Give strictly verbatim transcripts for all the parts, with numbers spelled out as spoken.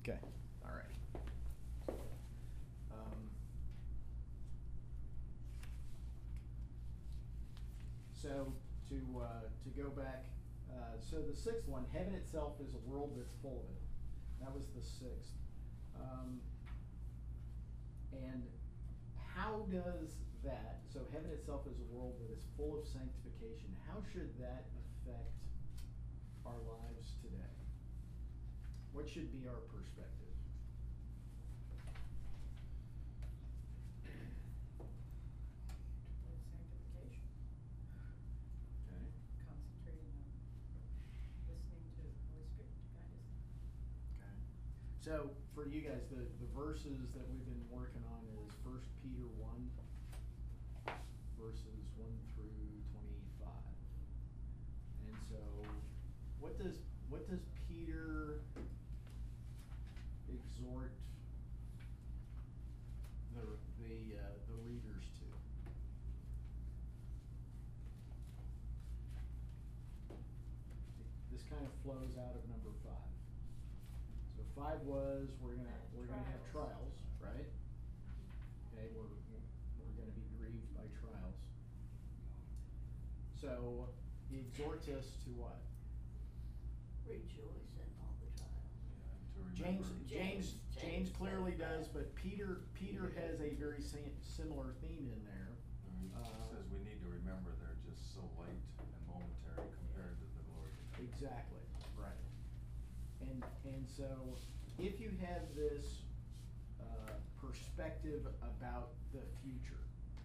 Okay, all right. Um, so to uh, to go back, uh, so the sixth one, heaven itself is a world that's full of it. That was the sixth. Um, and how does that, so heaven itself is a world that is full of sanctification, how should that affect our lives today? What should be our perspective? Sanctification. Okay. Concentrating on listening to the Holy Spirit to guide us. Okay. So for you guys, the, the verses that we've been working on is First Peter one, verses one through twenty-five. And so what does what does Peter exhort the the uh, the readers to? This kind of flows out of number five. So five was we're gonna we're gonna have trials, right? Okay, we're we're gonna be grieved by trials. So he exhorts us to what? Rejoice in all the trials. Yeah, to remember. James, James, James- James James clearly says does, that. but Peter, Peter has a very sa- similar theme in there. He Uh, says we need to remember they're just so light and momentary compared to the Lord. Exactly, right. And, and so if you have this uh, perspective about the future,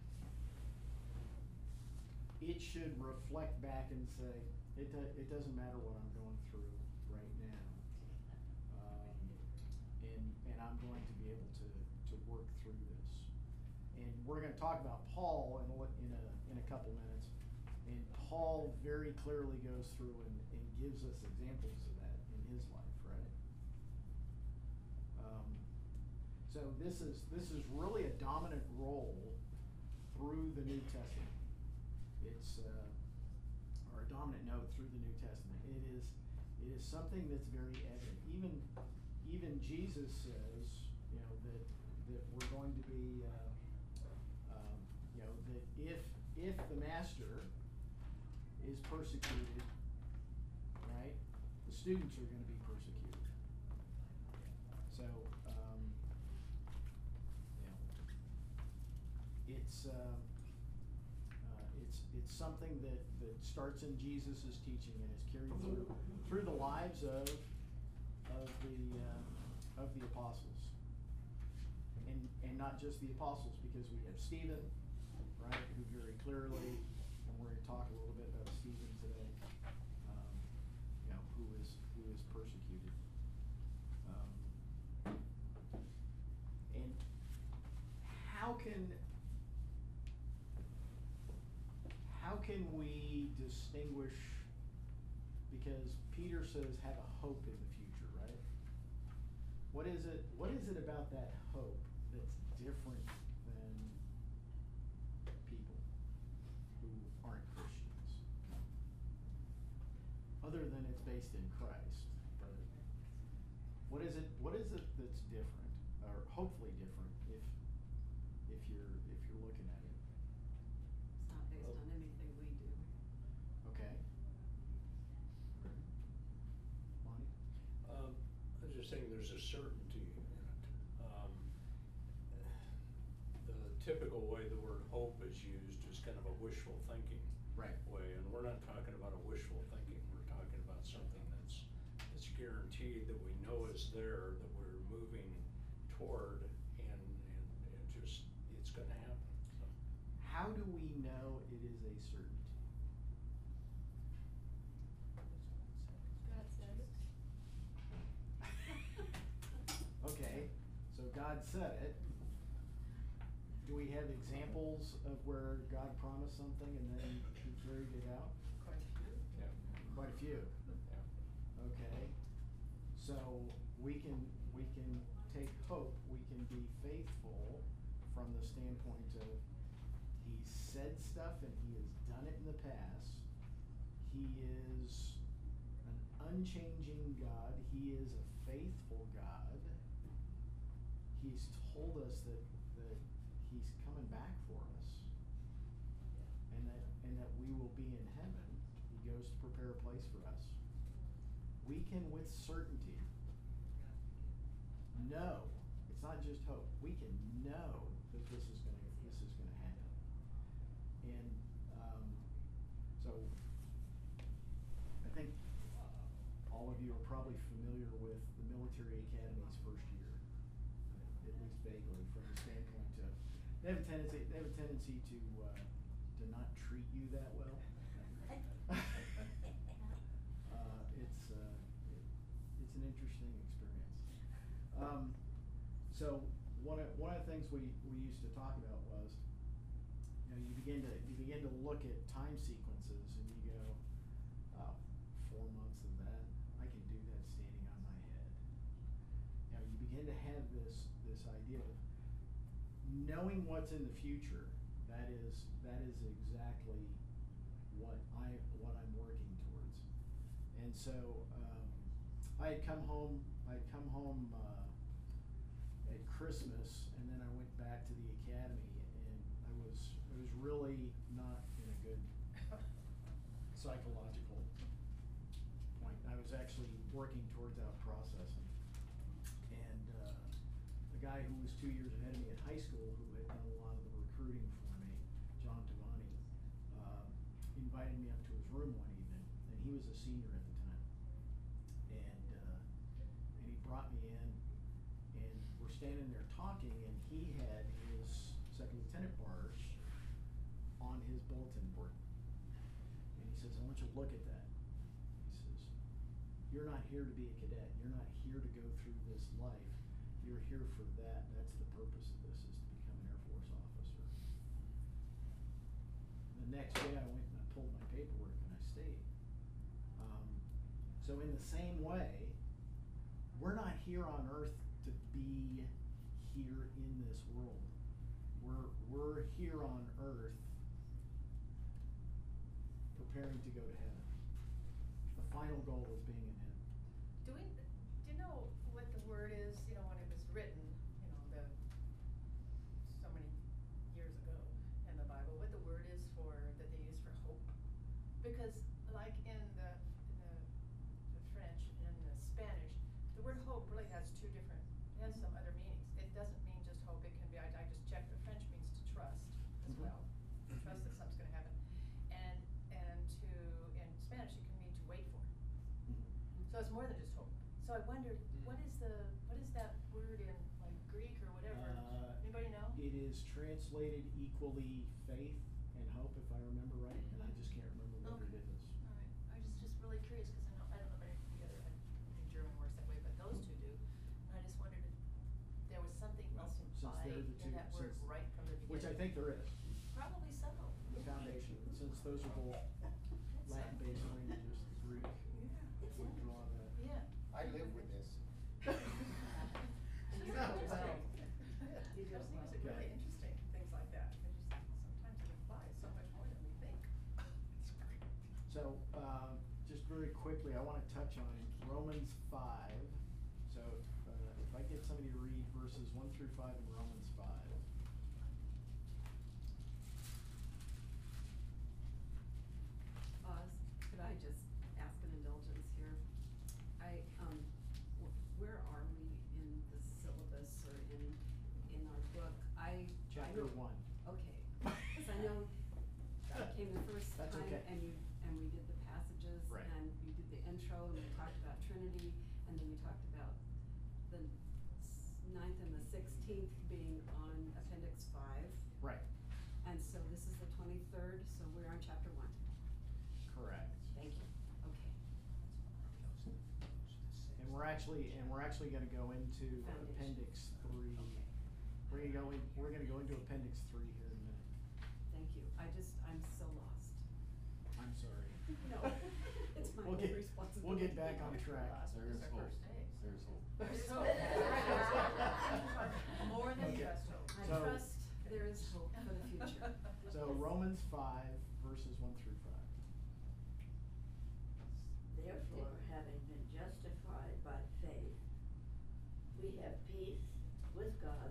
it should reflect back and say, it, do, it doesn't matter what I'm going through right now. Um, and, and I'm going to be able to, to work through this. And we're going to talk about Paul in a, in a, in a couple minutes. And Paul very clearly goes through and, and gives us examples of that in his life, right? Um, so this is this is really a dominant role through the New Testament. It's uh, or a dominant note through the New Testament. It is it is something that's very evident. Even even Jesus says, you know, that that we're going to be, uh, um, you know, that if if the master is persecuted, right, the students are going to be persecuted. So, um, you know, it's uh, uh, it's it's something that, that starts in Jesus' teaching and is carried through through the lives of of the uh, of the apostles, and and not just the apostles, because we have Stephen, right, who very clearly, and we're going to talk a little bit about Stephen today, um, you know, who is who is persecuted. Um, and how can how can we distinguish, because Peter says have a hope in the future, right? What is it what is it about that hope that's different than people who aren't Christians? Other than it's based in Christ. But what is it what is it that's different, or hopefully different, if if you're if you're looking at it? It's not based on anything we do. Okay. Lonnie? Um, I was just saying there's a certainty in it. Um, the typical way the word hope is used is kind of a wishful thinking Right. way, and we're not talking about a wishful thinking. We're talking about something that's that's guaranteed, that we know is there, that we're moving toward, and and it just it's going to happen. So. How do we know it is a certainty? God says. Okay, so God said it. Do we have examples of where God promised something and then he carried it out? Quite a few. Yeah. Quite a few. Yeah. Okay, so we can we can take hope. We can be faithful from the standpoint of he said stuff and he has done it in the past. He is an unchanging God. He is a faithful God, he's told us that, that he's coming back for us. And that, and that we will be in heaven. He goes to prepare a place for us. We can with certainty know, it's not just hope, we can know that this is gonna, this is gonna happen. And, um, so, I think, uh, all of you are probably familiar with the military academy's first year, uh, at least vaguely, from the standpoint of, they have a tendency, they have a tendency to, uh, to not treat you that well. Uh, it's, uh, it, it's an interesting experience. Um, so, one of, one of the things we, we used to talk about was, you know, you begin to, you begin to look at time sequences and you go, oh, four months of that, I can do that standing on my head. You know, you begin to have this, this idea of knowing what's in the future. That is, that is exactly what I, what I'm working towards. And so, um, I had come home, I had come home, uh, at Christmas, and then I went back to the academy, and I was, I was really not in a good psychological point. I was actually working towards out processing. And, uh, the guy who was two years ahead of me at high school, who had done a lot of the recruiting for me, John Tavani, uh, invited me up to his room one evening, and he was a senior at the time. And, uh, and he brought me in, and we're standing there talking, and he had his second lieutenant bars on his bulletin board. And he says, I want you to look at that. He says, you're not here to be a cadet. You're not here to go through this life. You're here for that. That's the purpose of this, is to become an Air Force officer. The next day I went and I pulled my paperwork and I stayed. Um, so in the same way, we're not here on earth to be here in this world. We're, we're here on earth preparing to go to heaven. The final goal is being in heaven. Do we, do you know what the word is, you know, when it was written, you know, the, so many years ago in the Bible, what the word is for, that they use for hope? Because like in the, in the, the French and the Spanish, the word hope really has two different, it has some other meanings. It doesn't mean just hope, it can be, I, I just checked, the French means to trust as Mhm. well. Trust that something's gonna happen. And, and to, in Spanish, it can mean to wait for. So it's more than just hope. So I wondered, what is the, what is that word in like Greek or whatever? Uh, Anybody know? It is translated equally faith and hope, if I remember right, and I just can't remember what it Okay. is. All right, I was just really curious, cause I know, I don't know about any other, I think German works that way, but those two do. And I just wondered if there was something else Since they're implied the two- in that word since- right from the beginning. Which I think there is, Probably so. the foundation, since those are both Latin-based languages, the Greek would draw that. Yeah. I live with this. It's No, interesting. well. Those things are Okay. really interesting, things like that. They just, sometimes it implies so much more than we think. So, uh, just very quickly, I wanna touch on Romans five. So, uh, if I get somebody to read verses one through five in Romans five. Oz, could I just ask an indulgence here? I, um, wh- where are we in the syllabus or in, in our book? I. I Chapter know- one. Okay, cause I know I came the first That's time okay. and you, and we did the passages. Right. And you did the intro and we talked about Trinity, and then we talked about the s- ninth and the sixteenth being on appendix five. Right, And so this is the twenty-third, so we're on chapter one. correct. Thank you, okay. And we're actually, and we're actually gonna go into Foundation. appendix three. Okay. We're gonna go in, we're gonna go into appendix three here in a minute. Thank you, I just, I'm so lost. I'm sorry. No, it's my We'll own get- responsibility. We'll get back on track. There's It's our hope. first day. There's hope. There's hope. More than Okay. just hope. I So- trust there is hope for the future. So Romans five, verses one through five. Therefore, having been justified by faith, we have peace with God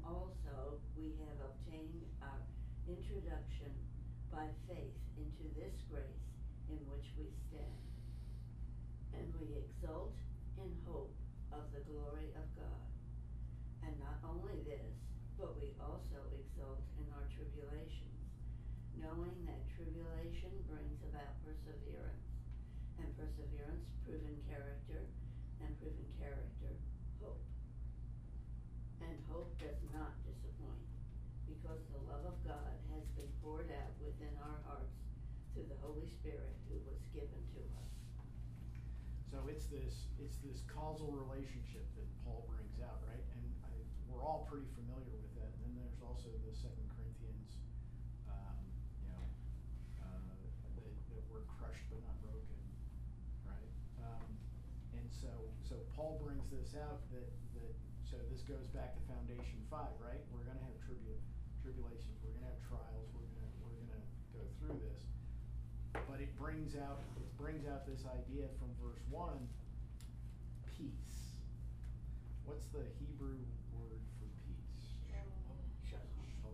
also we have obtained our introduction by faith into this grace in which we stand. And we exult in hope of the glory of God. And not only this, but we also exult in our tribulations, knowing that tribulation brings about perseverance, and perseverance proven character, and proven character hope. And hope does not disappoint, because the love of God has been poured out within our hearts through the Holy Spirit who was given to us. So it's this, it's this causal relationship that Paul brings out, right? And I, we're all pretty familiar with that. And then there's also the Second Corinthians, um, you know, uh, that, that we're crushed but not broken, right? Um, and so, so Paul brings this out that, that, so this goes back to foundation five, right? We're gonna have tribu- tribulations, we're gonna have trials, we're gonna, we're gonna go through this. But it brings out, it brings out this idea from verse one, peace. What's the Hebrew word for peace? Shalom.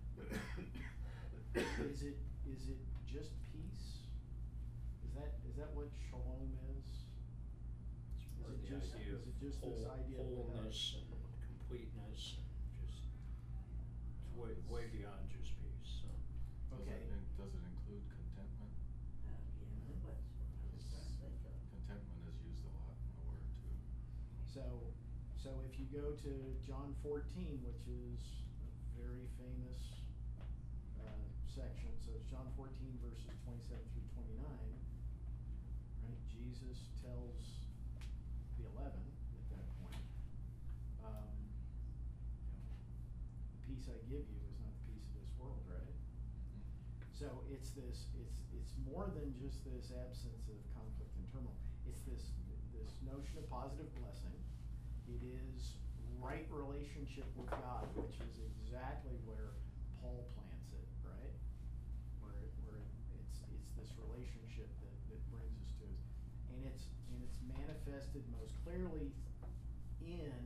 Is it, is it just peace? Is that, is that what shalom is? It's Is more it the just, idea is of it just this whole- idea of wholeness and completeness and just, it's way, way beyond just peace, so. Does Okay. it, in- does it include contentment? Uh, yeah, that was what I was trying to think of. Contentment is used a lot in the word too. So, so if you go to John fourteen, which is a very famous uh, section, so it's John fourteen verses twenty-seven through twenty-nine, right? Jesus tells the eleven at that point, um, you know, the peace I give you is not the peace of this world, right? So it's this, it's, it's more than just this absence of conflict and turmoil. It's this, this notion of positive blessing. It is right relationship with God, which is exactly where Paul plants it, right? Where, it- where it- it's, it's this relationship that, that brings us to it. And it's, and it's manifested most clearly in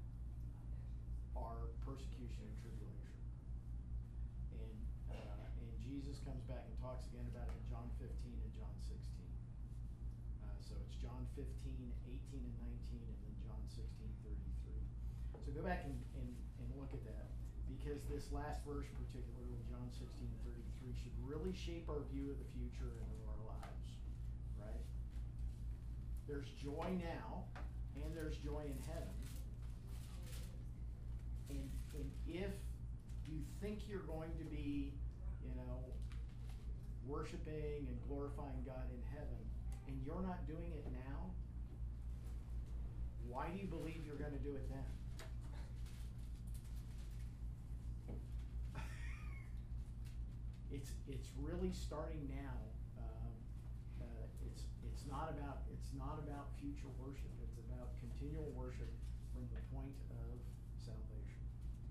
our persecution and tribulation. And, uh, and Jesus comes back and talks again about it in John fifteen and John sixteen. Uh, so it's John fifteen, eighteen and nineteen, and then John sixteen, thirty-three. So go back and, and, and look at that, because this last verse particularly, John sixteen, thirty-three, should really shape our view of the future and of our lives, right? There's joy now, and there's joy in heaven. And, and if you think you're going to be, you know, worshiping and glorifying God in heaven, and you're not doing it now, why do you believe you're gonna do it then? It's, it's really starting now. Um, uh, it's, it's not about, it's not about future worship. It's about continual worship from the point of salvation.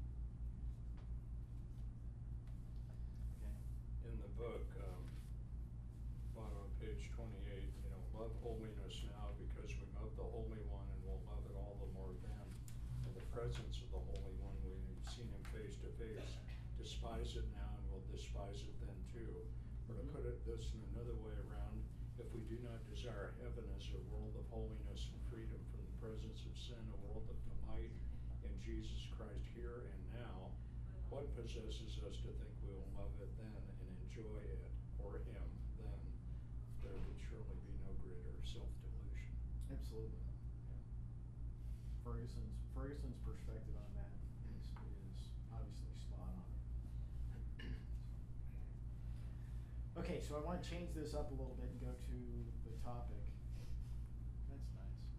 Okay. In the book, um, bottom of page twenty-eight, you know, love holiness now because we love the Holy One and we'll love it all the more then. In the presence of the Holy One, we've seen him face to face. Despise it now and we'll despise it then too. Or to Mhm. put it this in another way around, if we do not desire heaven as a world of holiness and freedom from the presence of sin, a world of delight in Jesus Christ here and now, what possesses us to think we will love it then and enjoy it or him then? There would surely be no greater self-delusion. Absolutely. Ferguson's, Ferguson's perspective on that is, is obviously spot on. Okay, so I wanna change this up a little bit and go to the topic. That's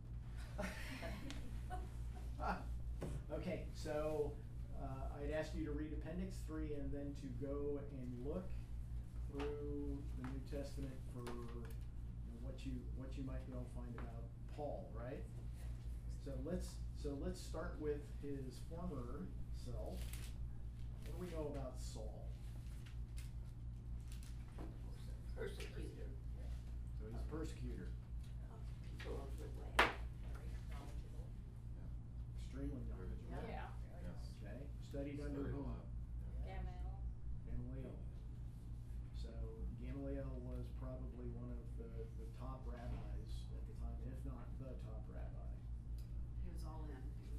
nice. Okay, so, uh, I'd ask you to read Appendix three and then to go and look through the New Testament for, you know, what you, what you might be able to find about Paul, right? So let's, so let's start with his former self. What do we know about Saul? Persecutor So he's a persecutor, of people of the way. Very knowledgeable. extremely knowledgeable. Very- Yeah. Yes. Okay,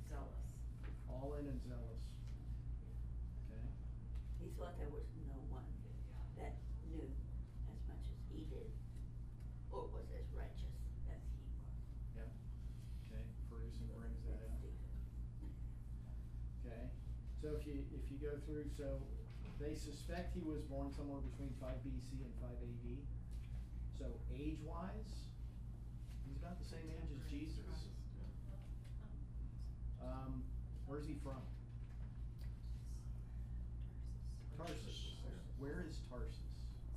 zealous. all in and zealous. Okay? He thought there was no one that knew as much as he did, or was as righteous as he was. Yep. Okay, Ferguson brings that up. Okay, so if you, if you go through, so they suspect he was born somewhere between five B C and five A D. So age-wise, he's about the same age as Jesus. Um, where's he from? Tarsus. Where is Tarsus?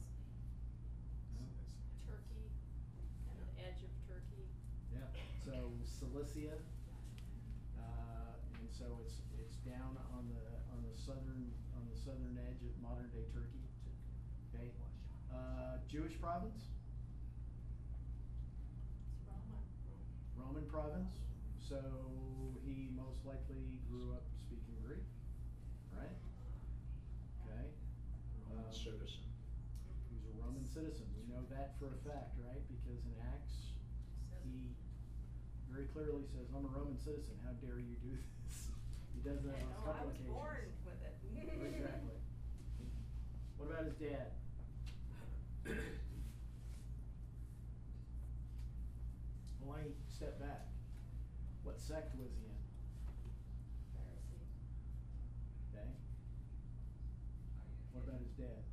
Turkey, at the edge of Turkey. Yeah, so Cilicia, uh, and so it's, it's down on the, on the southern, on the southern edge of modern day Turkey. Okay, uh, Jewish province? It's Roman. Roman province, so he most likely grew up speaking Greek, right? Okay. Roman Um, citizen. He was a Roman citizen, we know that for a fact, right? Because in Acts, Says- he very clearly says, I'm a Roman citizen, how dare you do this? He does that Yeah, on a no, I couple was occasions. born with it. Exactly. What about his dad? Well, I step back. What sect was he in? Pharisee. Okay. What about his dad?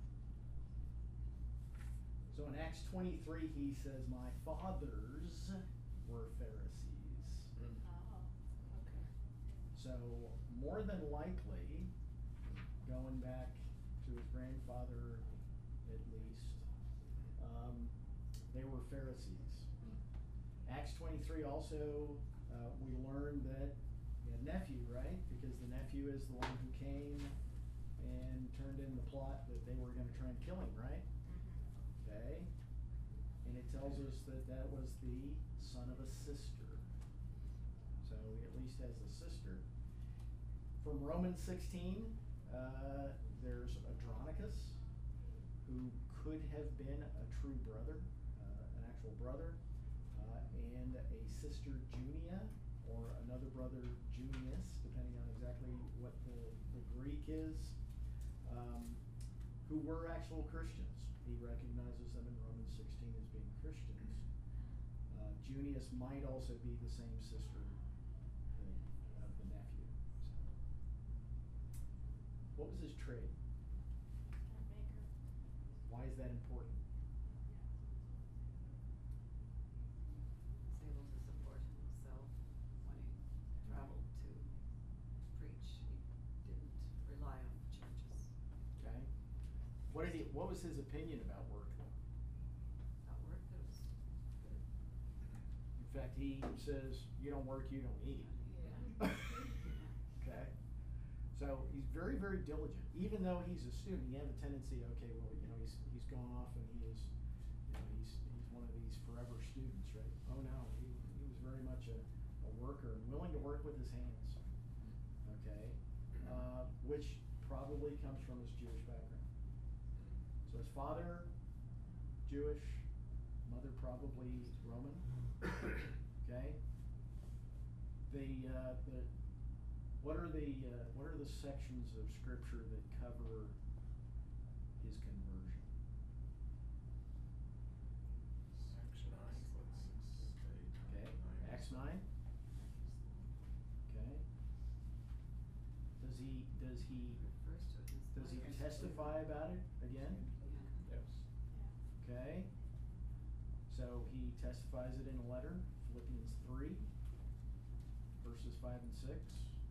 So in Acts twenty-three, he says, my fathers were Pharisees. Oh, okay. So more than likely, going back to his grandfather at least, um, they were Pharisees. Acts twenty-three also, uh, we learn that he had a nephew, right? Because the nephew is the one who came and turned in the plot that they were gonna try and kill him, right? Okay? And it tells us that that was the son of a sister. So he at least has a sister. From Romans sixteen, uh, there's Andronicus, who could have been a true brother, uh, an actual brother, uh, and a sister Junia, or another brother Junius, depending on exactly what the, the Greek is, um, who were actual Christians. He recognizes them in Romans sixteen as being Christians. Uh, Junius might also be the same sister of the nephew. So. What was his trade? Maker. Why is that important? Was able to support himself when he traveled to preach. He didn't rely on churches. Okay. What did he, what was his opinion about work though? That work, it was good. In fact, he says, you don't work, you don't eat. Yeah. Okay. So he's very, very diligent. Even though he's a student, he had a tendency, okay, well, you know, he's, he's gone off and he is, you know, he's, he's one of these forever students, right? Oh no, he, he was very much a, a worker and willing to work with his hands. Okay. Uh, which probably comes from his Jewish background. So his father, Jewish, mother probably Roman. Okay. The, uh, the, what are the, uh, what are the sections of scripture that cover his conversion? Acts nine. Okay, Acts nine? Okay. Does he, does he, Refers to it as does he letters. testify about it again? Yeah. Yes. Okay. So he testifies it in a letter, Philippians three, verses five and six.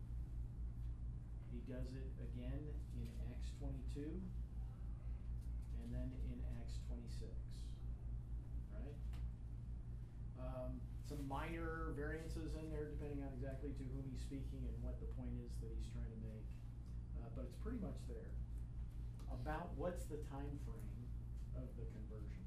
He does it again in Acts twenty-two, and then in Acts twenty-six, right? Um, some minor variances in there depending on exactly to whom he's speaking and what the point is that he's trying to make. Uh, but it's pretty much there. About what's the time frame of the conversion?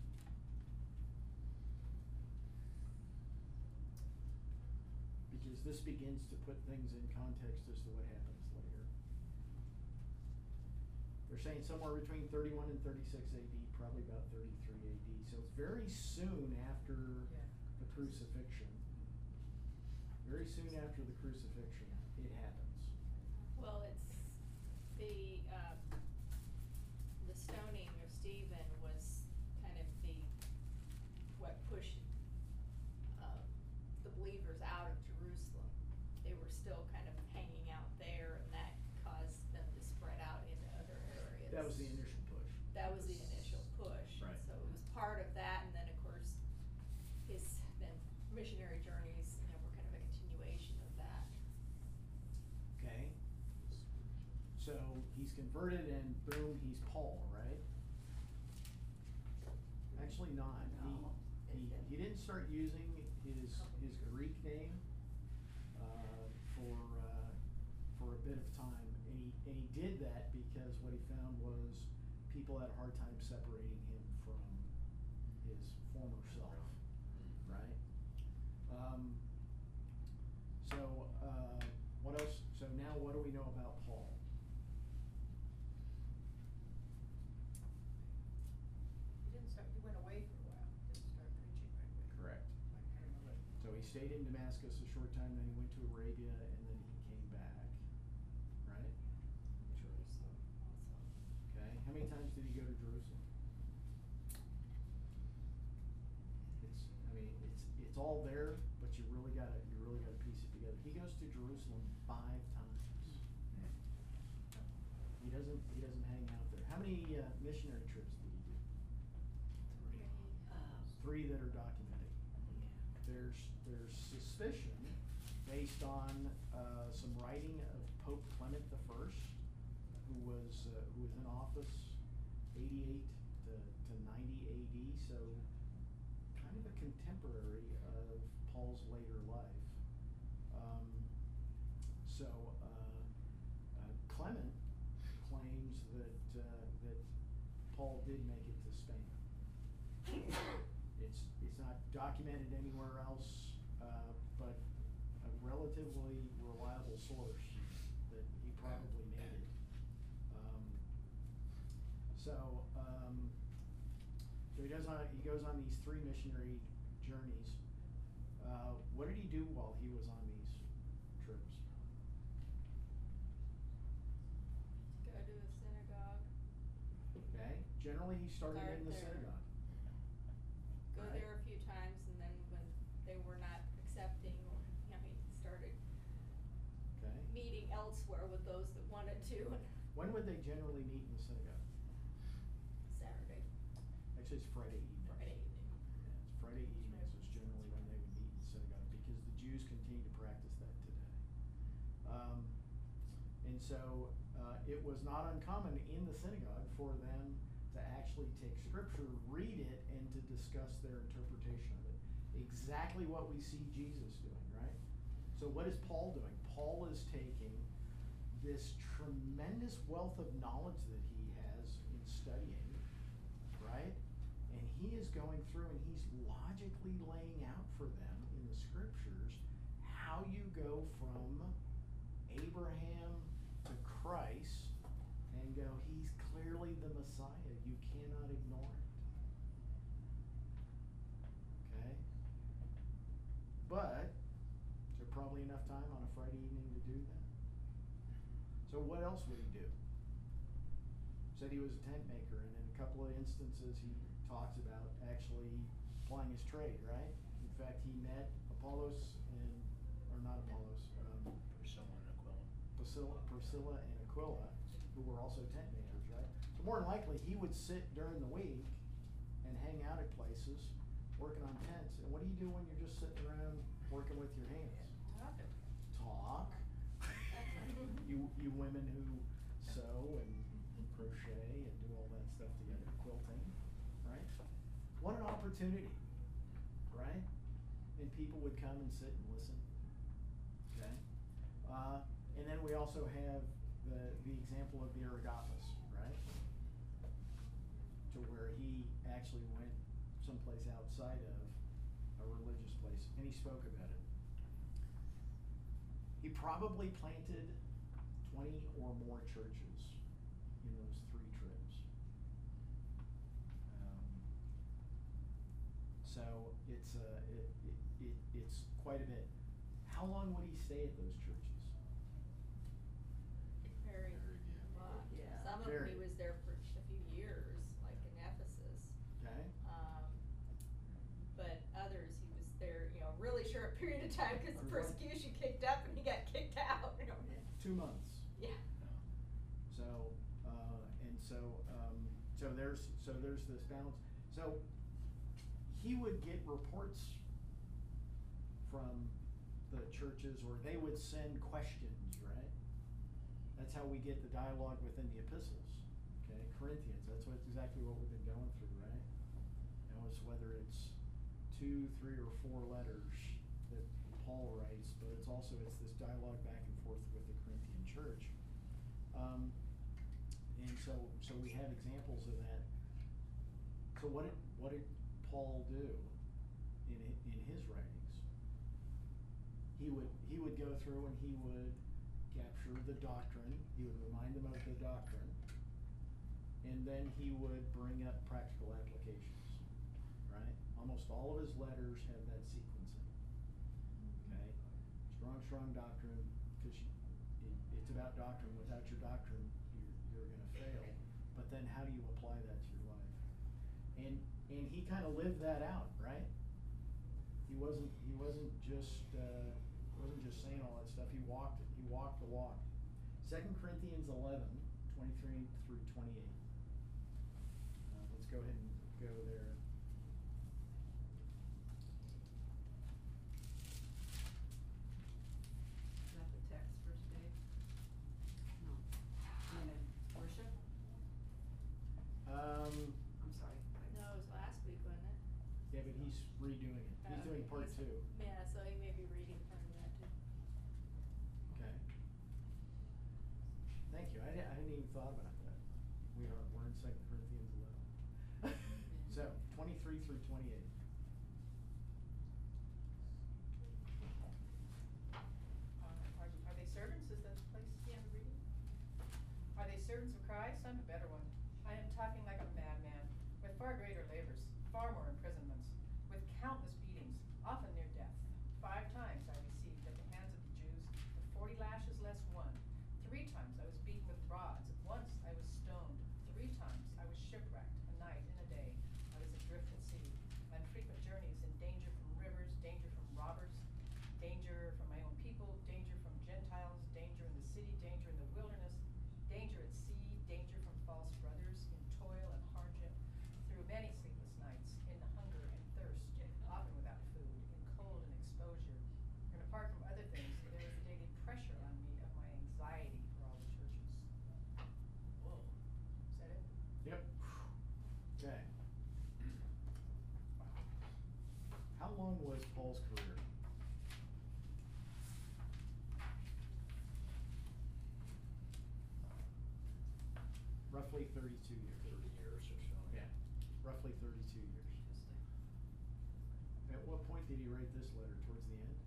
Because this begins to put things in context as to what happens later. They're saying somewhere between thirty-one and thirty-six A D, probably about thirty-three A D, so it's very soon after Yeah. the crucifixion. very soon after the crucifixion, it happens. Well, it's the, uh, the stoning of Stephen was kind of the, what pushed, uh, the believers out of Jerusalem. They were still kind of hanging out there, and that caused them to spread out into other areas. That was the initial push. That was the initial push. Right. So it was part of that, and then, of course, his, then missionary journeys, you know, were kind of a continuation of that. Okay? So he's converted and boom, he's Paul, right? Actually not. No. He, he, he didn't start using his, his Greek name, uh, for, uh, for a bit of time. And he, and he did that because what he found was people had a hard time separating him from his former self, right? Um, so, uh, what else? So now what do we know about Paul? He didn't start, he went away for a while, didn't start preaching right away. Correct. I don't know what. So he stayed in Damascus a short time, then he went to Arabia, and then he came back, right? Jerusalem also. Okay, how many times did he go to Jerusalem? It's, I mean, it's, it's all there, but you really gotta, you really gotta piece it together. He goes to Jerusalem five times. He doesn't, he doesn't hang out there. How many, uh, missionary trips did he do? Three. Uh, Three that are documented. yeah. There's, there's suspicion based on, uh, some writing of Pope Clement the First, who was, uh, who was in office eighty-eight to, to ninety A D, so kind of a contemporary of Paul's later life. Um, so, uh, uh, Clement claims that, uh, that Paul did make it to Spain. It's, it's not documented anywhere else, uh, but a relatively reliable source that he probably made it. Um, so, um, so he does on, he goes on these three missionary journeys. Uh, what did he do while he was on these trips? Go to a synagogue, Okay, generally he started Start in the there. synagogue. go Right. there a few times, and then when they were not accepting, or, you know, he started Okay, meeting elsewhere with those that wanted to, and when would they generally meet in the synagogue? Saturday, Actually, it's Friday evening. Friday evening. Yeah, it's Friday evenings is generally when they would meet in the synagogue, because the Jews continue to practice that today. Um, and so, uh, it was not uncommon in the synagogue for them to actually take scripture, read it, and to discuss their interpretation of it. Exactly what we see Jesus doing, right? So what is Paul doing? Paul is taking this tremendous wealth of knowledge that he has in studying, right? And he is going through and he's logically laying out for them in the scriptures how you go from Abraham to Christ and go, he's clearly the Messiah. You cannot ignore it. Okay? But, is there probably enough time on a Friday evening to do that? So what else would he do? Said he was a tent maker, and in a couple of instances he talks about actually plying his trade, right? In fact, he met Apollos and, or not Apollos, um, Priscilla and Aquila. Priscilla, Priscilla and Aquila, who were also tent makers, right? So more than likely, he would sit during the week and hang out at places, working on tents. And what do you do when you're just sitting around working with your hands? Talk. You, you women who sew and crochet and do all that stuff together, quilting, right? What an opportunity, right? And people would come and sit and listen, okay? Uh, and then we also have the, the example of the Areopagus, right? To where he actually went someplace outside of a religious place, and he spoke about it. He probably planted twenty or more churches in those three trips. Um, so it's uh, it, it, it it's quite a bit. How how long would he stay at those churches? Very Very, yeah. much. Yeah. Some of them Very. he was there for a few years, like in Ephesus. Okay? Um, but others, he was there, you know, a really short period of time because the Okay. persecution kicked up and he got kicked out, you know. Two months. Yeah. So, uh, and so, um, so there's, so there's this balance. So he would get reports from the churches, or they would send questions, right? That's how we get the dialogue within the epistles, okay? Corinthians, that's what, exactly what we've been going through, right? You know, it's whether it's two, three, or four letters that Paul writes, but it's also, it's this dialogue back and forth with the Corinthian church. Um, and so, so we have examples of that. So what did, what did Paul do in, hi- in his writings? He would, he would go through and he would capture the doctrine, he would remind them of the doctrine, and then he would bring up practical applications, right? Almost all of his letters have that sequencing, okay? Strong, strong doctrine, cause you, it, it's about doctrine. Without your doctrine, you're, you're gonna fail. But then how do you apply that to your life? And, and he kinda lived that out, right? He wasn't, he wasn't just, uh, wasn't just saying all that stuff, he walked it, he walked the walk. Second Corinthians eleven, twenty-three through twenty-eight. Uh, let's go ahead and go there. Is that the text for today? No. I mean, in worship? Um, I'm sorry. I- No, it was last week, wasn't it? yeah, but he's redoing it, he's Oh, doing okay. part He's- two. Yeah, so he may be reading part of that too. Okay. Thank you, I didn't, I hadn't even thought about that. We are, we're in Second Corinthians eleven. So, twenty-three through twenty-eight. Uh, Are, are they servants? Is that the place you have reading? Are they servants of Christ? I'm a better one. I am talking like a madman, with far greater labors, far more imprisonments, with countless beatings, often near death. Five times I received at the hands of the Jews the forty lashes less one. Three times I was beaten with rods. Once I was stoned. Three times I was shipwrecked, a night and a day. I was adrift at sea, on frequent journeys, in danger from rivers, danger from robbers, danger from my own people, danger from Gentiles, danger in the city, danger in the wilderness, danger at sea, danger from false brothers, in toil and hardship, through many sleepless nights, in hunger and thirst, often without food, in cold and exposure. And apart from other things, there was a daily pressure on me of my anxiety for all the churches. Whoa. Is that it? Yep. Okay. How long was Paul's career? Roughly thirty-two years. Thirty years or so. Yeah, roughly thirty-two years. At what point did he write this letter? Towards the end?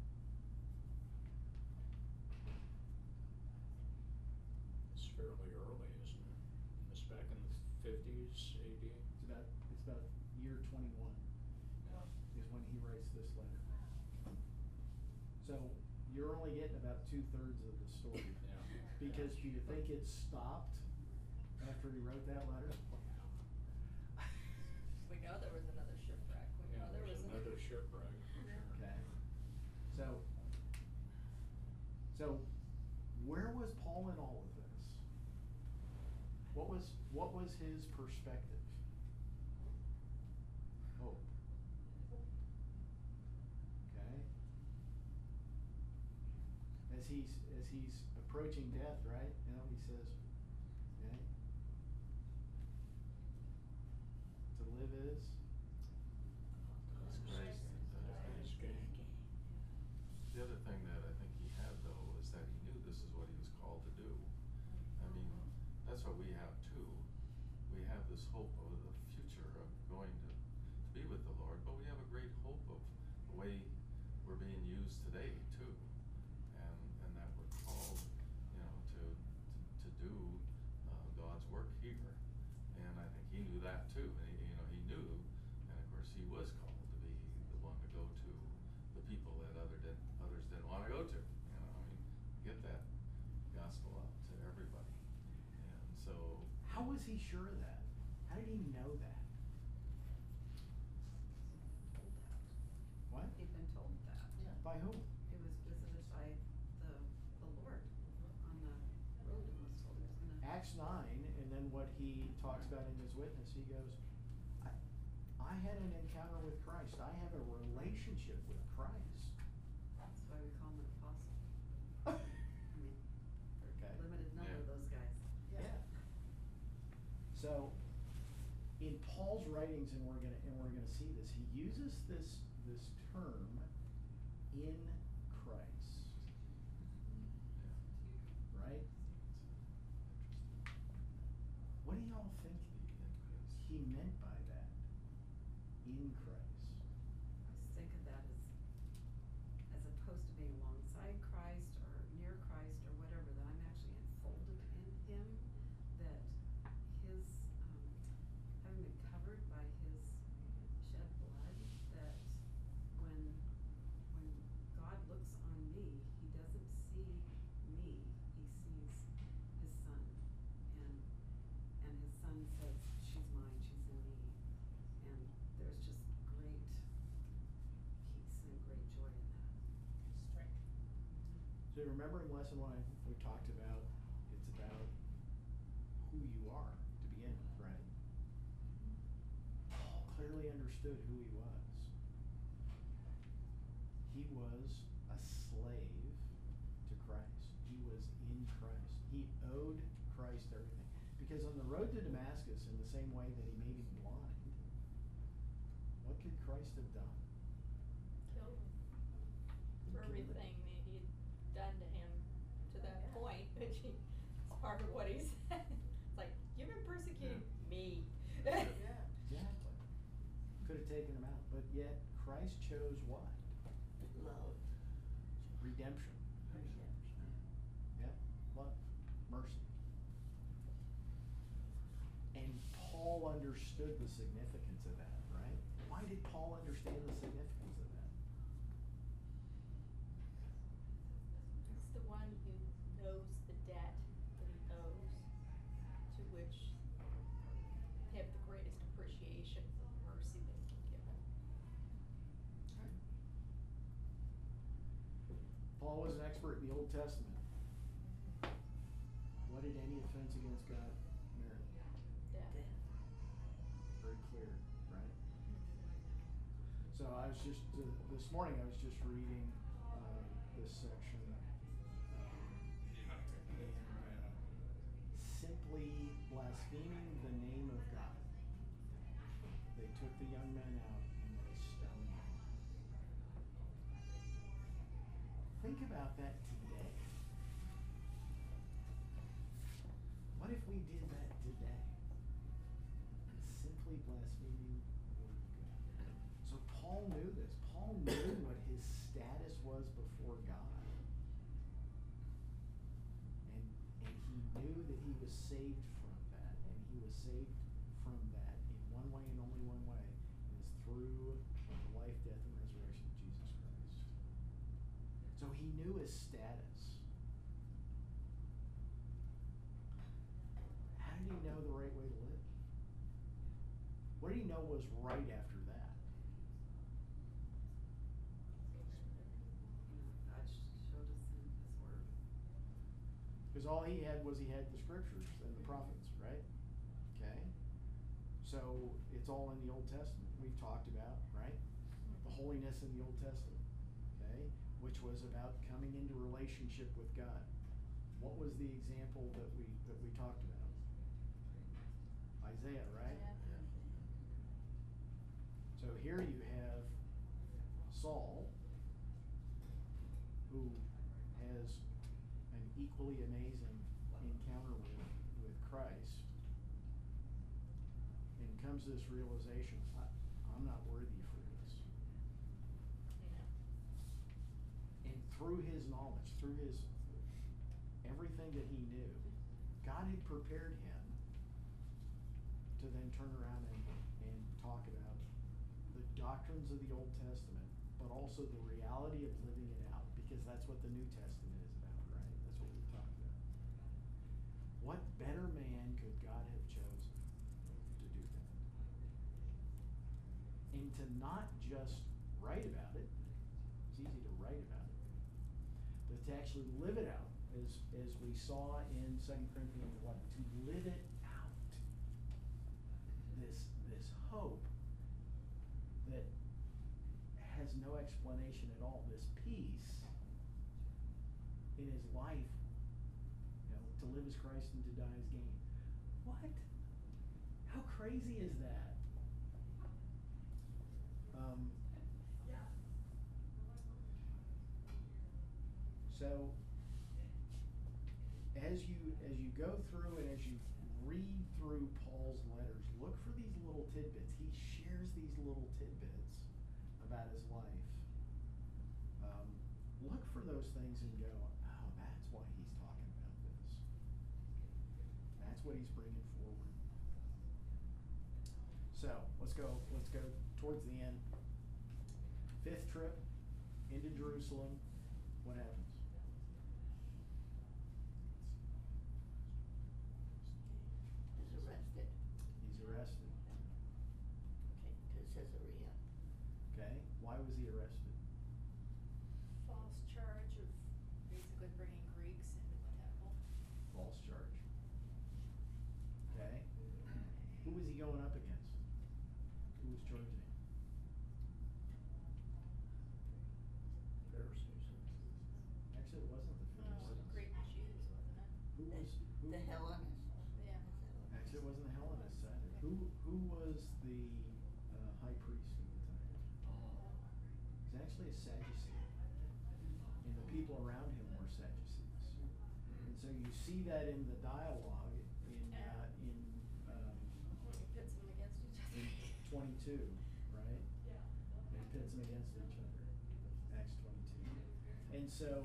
It's fairly early, isn't it? It's back in the fifties, A D? It's about, it's about year twenty-one No. is when he writes this letter. So you're only getting about two-thirds of the story. Yeah. Because do you think it stopped after he wrote that letter? We know there was another shipwreck, we Yeah, know there there's was another shipwreck. Okay. So, so where was Paul in all of this? What was, what was his perspective? Hope. Okay. As he's, as he's approaching death, right? You know, he says, okay. To live is, That's Christ, and that is gain. The other thing that I think he had though is that he knew this is what he was called to do. I mean, that's what we have too. We have this hope of the future of going to, to be with the Lord, but we have a great hope of the way we're being used today too. And, and that we're called, you know, to, to, to do uh, God's work here. And I think he knew that too. And he, you know, he knew, and of course he was called to be the one to go to the people that other did, others didn't want to go to. sure of that? How did he know that? What? He'd been told that. By whom? He was visited by the, the Lord on the road and was told he was gonna. Acts nine, and then what he talks about in his witness, he goes, I, I had an encounter with Christ. I have a relationship with Christ. That's why we call him an apostle. I mean, Okay. limited number of Yeah. those guys. Yeah. So, in Paul's writings, and we're gonna and we're gonna see this, he uses this this term in Christ, right? What do y'all think he meant by that? In Christ. Just think of that as, as opposed to being alongside Christ or near Christ or whatever, that I'm actually enfolded in him, that his, um, having been covered by his shed blood, that when, when God looks on me, he doesn't see me, he sees his son. And, and his son says, she's mine, she's in me. And there's just great peace and great joy in that. Strength. So remember in lesson one, we talked about, it's about who you are to begin with, right? Paul clearly understood who he was. He was a slave to Christ. He was in Christ. He owed Christ everything. Because on the road to Damascus, in the same way that he made him blind, what could Christ have done? Killed him for Killed him. everything that he'd done to him to that Yeah. point, which he, it's part of what he said. It's like, you've been persecuting me. Yeah. Exactly. Could have taken him out. But yet, Christ chose what? Love. Redemption. Yeah, love, mercy. And Paul understood the significance of that, right? Why did Paul understand the significance of that? It's the one who knows the debt that he owes, to which they have the greatest appreciation for the mercy that he's been given. Paul was an expert in the Old Testament. What did any offense against God merit? Death. Very clear, right? So I was just, uh, this morning I was just reading uh, this section. um, And uh, simply blaspheming the name of God. They took the young men out and they stoned them. Think about that today. What if we did that today? Simply blaspheming the word of God. So Paul knew this. Paul knew what his status was before God. And, and he knew that he was saved from that. And he was saved from that in one way and only one way. And it's through the life, death, and resurrection of Jesus Christ. So he knew his status. How did he know the right way to live? What did he know was right after that? You know, God sh- showed us in his word. Because all he had was he had the scriptures and the prophets, right? Okay? So it's all in the Old Testament. We've talked about, right? The holiness in the Old Testament, okay? Which was about coming into relationship with God. What was the example that we that we talked about? Isaiah, right? So here you have Saul, who has an equally amazing encounter with, with Christ, and comes to this realization, I, I'm not worthy for this. And through his knowledge, through his everything that he knew, God had prepared him to then turn around and, and talk about the doctrines of the Old Testament, but also the reality of living it out, because that's what the New Testament is about, right? That's what we talked about. What better man could God have chosen to not just write about it, it's easy to write about it, but to actually live it out, as, as we saw in Second Corinthians eleven, to live it out. This, this hope that has no explanation at all, this peace in his life, you know, to live as Christ and to die as gain. What? How crazy is that? Um, so, as you as you go through and as you read through Paul's letters, look for these little tidbits. He shares these little tidbits about his life. Um, look for those things and go, oh, that's why he's talking about this. That's what he's bringing forward. So let's go. Let's go towards the end. Fifth trip into Jerusalem. What happens? He's arrested. He's arrested. Okay, to Caesarea. Okay. Why was he arrested? False charge of basically bringing Greeks into the temple. False charge. Okay. Who was he going up against? Who was charging him? Pharisees. Actually, it wasn't the No, Pharisees. Greek Jews, wasn't it? Who was who? The Hellenists. Yeah. Actually, it wasn't the Hellenists either. Who who was the uh, high priest at the time? It was actually a Sadducee, and the people around him were Sadducees. And so you see that in the dialogue in uh, in um, When he pits them against each other. in twenty-two, right? And he pits them against each other. Acts twenty-two. And so,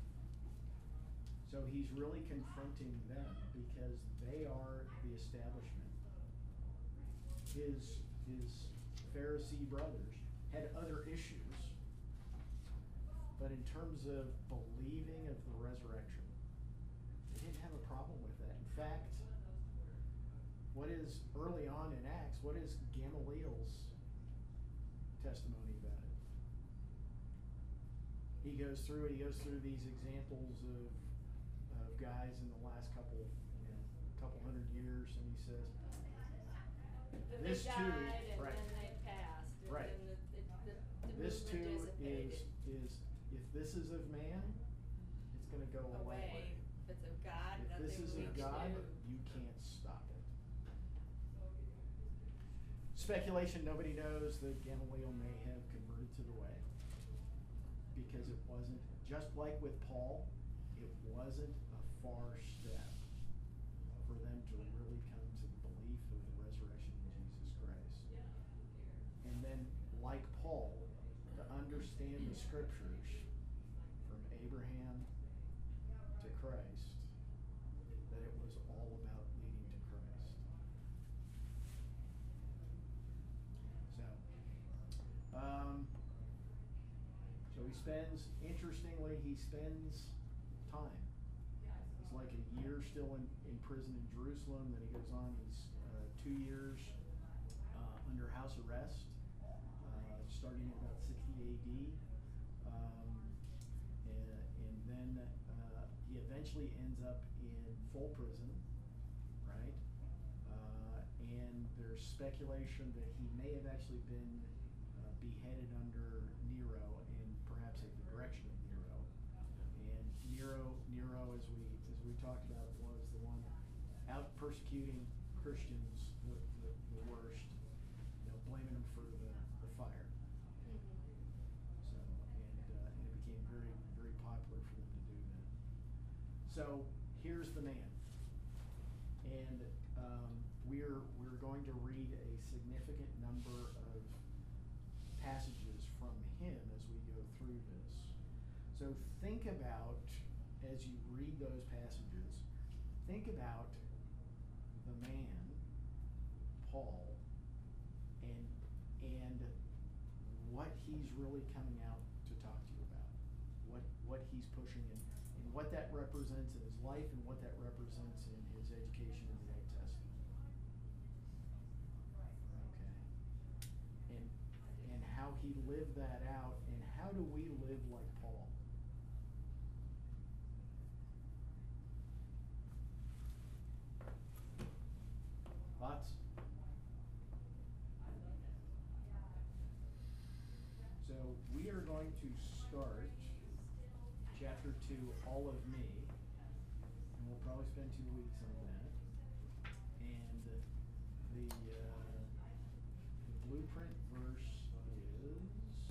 so he's really confronting them because they are the establishment. His, his Pharisee brothers had other issues, but in terms of believing of the resurrection, they didn't have a problem with that. In fact, what is early on in Acts, what is Gamaliel's testimony about it? He goes through it, he goes through these examples of, of guys in the last couple, you know, couple hundred years, and he says, That this they too, died and right. then they passed. And Right. then the, the, the, the This movement too dissipated is, is, if this is of man, it's gonna go away. away. If it's of God, If nothing this is we of can God, do. you can't stop it. Speculation, nobody knows that Gamaliel may have converted to the way. Because it wasn't, just like with Paul, it wasn't a far step for them to really come to the belief of the resurrection of Jesus Christ. And then, like Paul, to understand the scriptures from Abraham to Christ, that it was all about leading to Christ. So, um, so he spends, interestingly, he spends time. He's like a year still in, in prison in Jerusalem, then he goes on, he's uh, two years uh, under house arrest, uh, starting in about sixty A D. Um, and, and then uh, he eventually ends up in full prison, right? Uh, and there's speculation that he may have actually been uh, beheaded under Nero, and perhaps at the direction of Nero. And Nero, Nero, as we as we talked about, was the one out persecuting Christians the, the, the worst, you know, blaming them for the, the fire. So, and, uh, and it became very, very popular for them to do that. So, here's the man. And um, we're, we're going to read a significant number of passages from him as we go through this. So, think about, as you read those passages, think about the man, Paul, and and what he's really coming out to talk to you about, what what he's pushing in, and what that represents in his life, and what that represents in his education in the Old Testament. Okay, and he lived that out, and how do we live like Paul? Thoughts? So we are going to start chapter two, All of Me, and we'll probably spend two weeks on that. And the, uh, the blueprint verse is,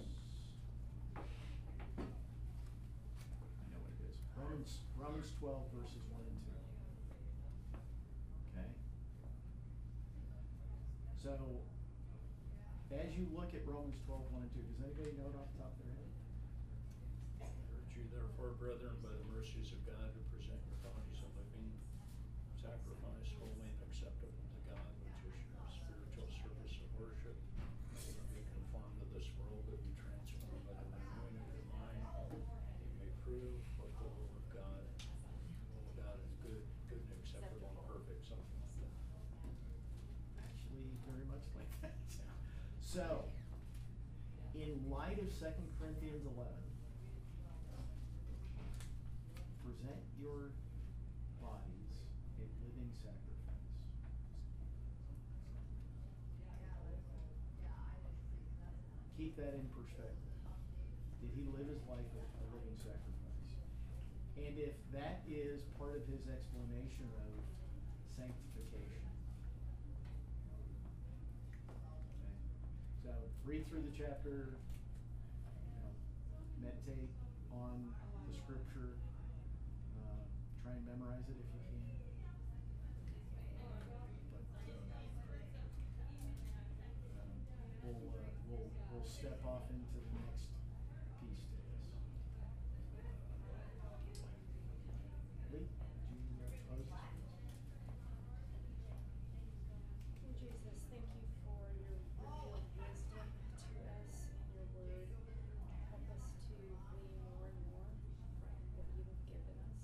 I know what it is, Romans, Romans twelve verses one and two. Okay? So, as you look at Romans twelve, one and two, does anybody know it off the top of their head? Urge you therefore, brethren, by the mercies of God, to present your bodies a living sacrifice, holy and acceptable to God, which is your spiritual service of worship. Do not be conformed to this world, but be transformed by the renewing of your mind, that you may prove what the will of God, the will of God is good, good and acceptable and perfect, something like that. Actually, very much like that. So, in light of Second Corinthians eleven, present your bodies a living sacrifice. Keep that in perspective. Did he live his life a, a living sacrifice? And if that is part of his explanation of sanctification. Okay. So read through the chapter, you know, meditate on the scripture, uh, try and memorize it if you can. But, uh, um, we'll, uh, we'll, we'll step off into the next piece to this. Lee, would you uh, close this? Lord Jesus, thank you for your revealed wisdom to us in your word. Help us to glean more and more from what you have given us.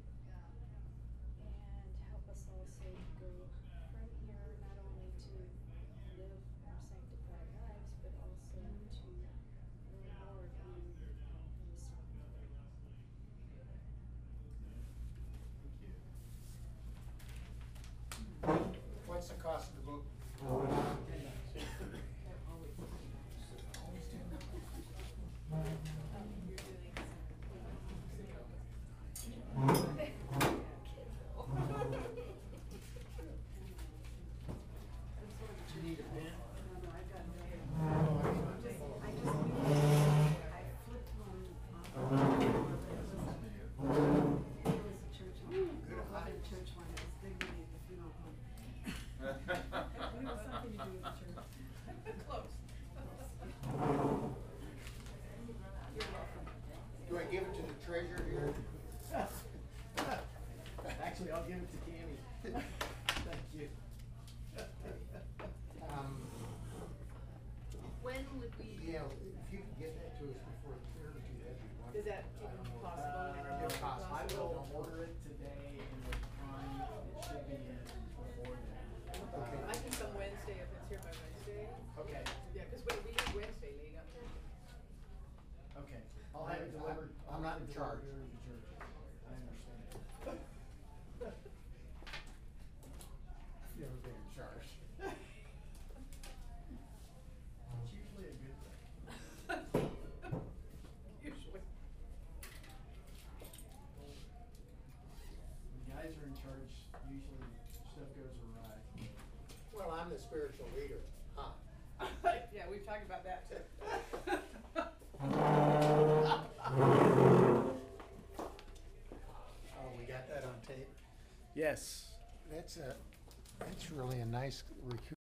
And help us also to go from here not only to live more sanctified lives, but also to learn more of you in this world. Thank you. What's the cost of the book? You need a pen? I just, I flipped one off. It was a church one. It wasn't a church one, it was big money at the funeral home. It was something to do with the church. Close. You're welcome. Do I give it to the treasurer here? Actually, I'll give it to Cammy. Thank you. Um, When would we? yeah, if you could get that to us before the fair, too, that'd be wonderful. Is that I don't know. possible? Uh, If possible. I will order it today and the time it should be in before then. Okay. I can come Wednesday if it's here by Wednesday. Okay, Yeah, cause we, we leave Wednesday late up there. okay. I'll have it delivered. I'm I'll not have in it charge. delivered to the church. I understand. I've never been in charge. It's usually a good thing. Usually. When guys are in charge, usually stuff goes awry. Well, I'm the spiritual leader, huh? Yeah, we've talked about that too. Oh, we got that on tape? Yes. That's a, that's really a nice